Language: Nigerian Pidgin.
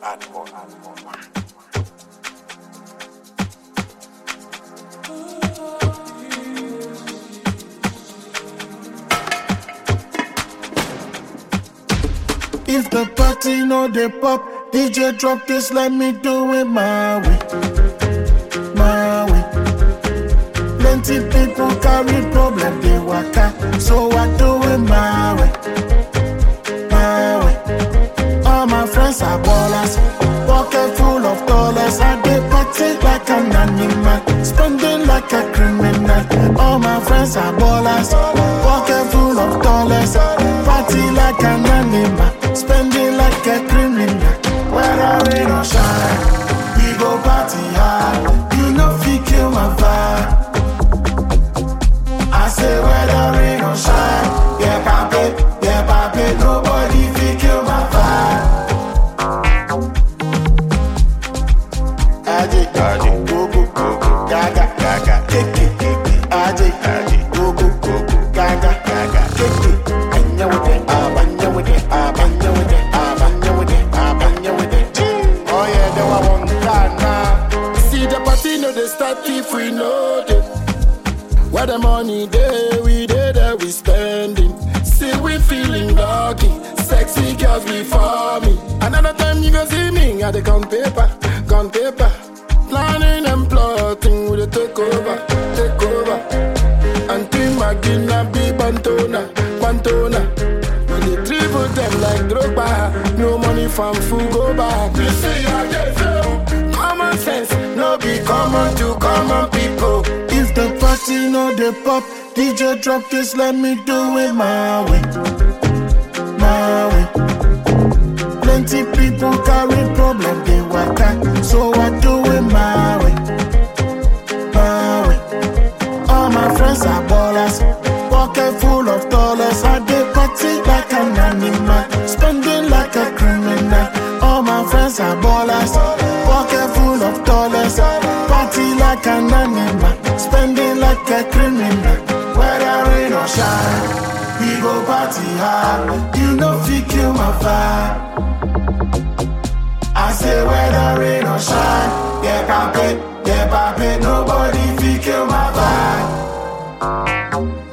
If the party no dey pop, DJ drop this, let me do it my way. My way. Plenty people carry problem, they waka, so I do it my way. My way. All my friends are ballers, pocket full of dollars. I dey party like an animal, spending like a criminal. All my friends are ballers, pocket full of dollars. Party like an animal, spending like a criminal. Whether rain or shine, we go party hard. You know fi kill my vibe. I say whether rain or shine, yeah papi, nobody fi kill my vibe. Aje, go, gaga, keke, aje, go, gaga, keke. Anya with it, abanya with it, abanya with it, abanya with it, abanya with it. Oh yeah, they want Ghana. See the party no they start if we know it. Where the money day, we day that we spending. See we feeling lucky, sexy girls we for me. Another time you go see me, I dey count paper. Planning and plotting with a take over. Until Magina be Bantona. When they dribble them like Drogba, no money from Fugo back. You see I get so common sense, no be common to common people. If the party no dey pop, DJ drop this, let me do it my way. My way. Plenty people carry problem, they waka, so I do it my way. My way. All my friends are ballers, pocket full of dollars. I dey party like an animal, spending like a criminal. All my friends are ballers, pocket full of dollars. Party like an animal, spending like a criminal. Whether rain or shine, we go party hard. You know fi kill my vibe. I say whether rain or shine, yeah papi, nobody fi kill my vibe.